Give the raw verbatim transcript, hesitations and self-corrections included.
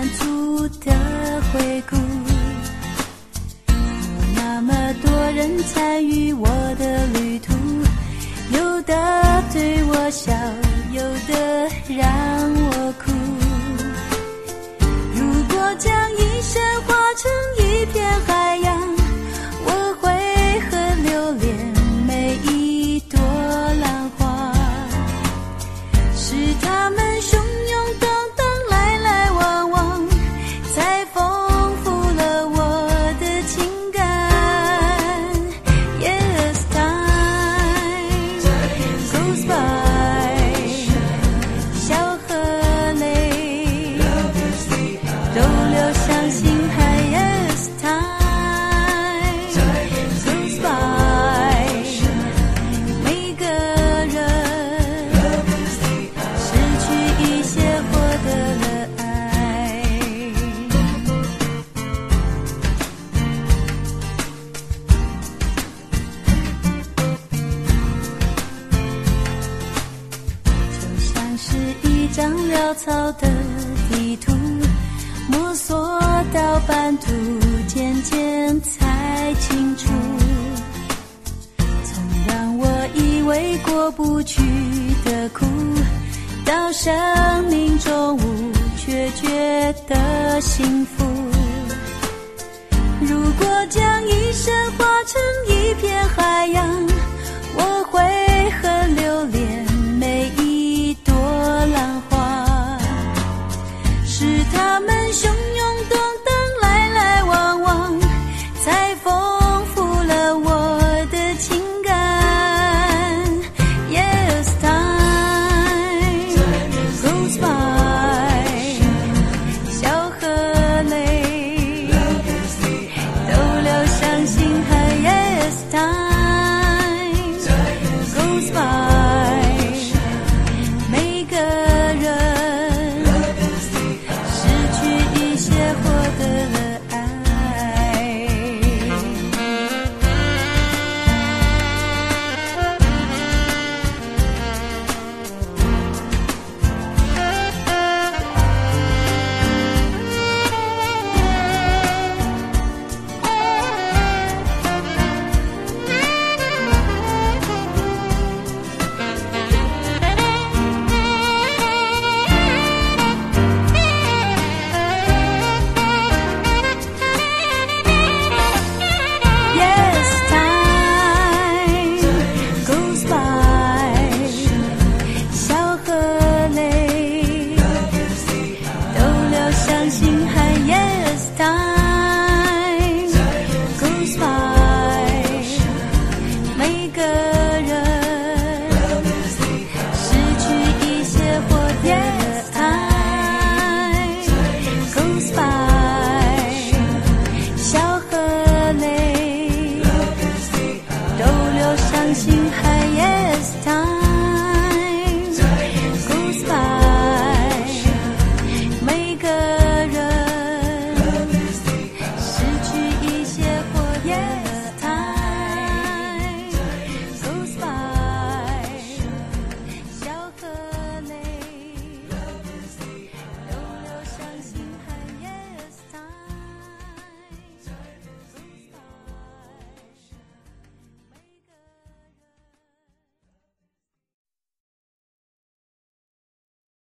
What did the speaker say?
满足的回顾。有那么多人参与我的旅途，有的对我笑，有的让我哭。如果将一生化成一片海洋，我会很留恋每一朵浪花，是他们汹涌荡荡来来往往，才丰富了我的情感。 Yes, time goes by， 小河泪都流向心海。 Yes, time goes by， 每个人失去一些，获得了爱。就像是一张潦草的地图，摸索到半途，渐渐才清楚，曾让我以为过不去的苦，到生命中无却觉得幸福。如果将一生化成一片海洋，我会很留恋每一朵浪花，是他们汹涌动荡来来往往，才丰富了我的情感。 Yes, time goes by， 小河泪都流向心海。 Yes, time goes by， 每个人失去一些，获得了爱。Yes, time goes by， 小河泪都流向心海。 Yes, time goes by， 每个人失去一些，或 Yes, time goes by。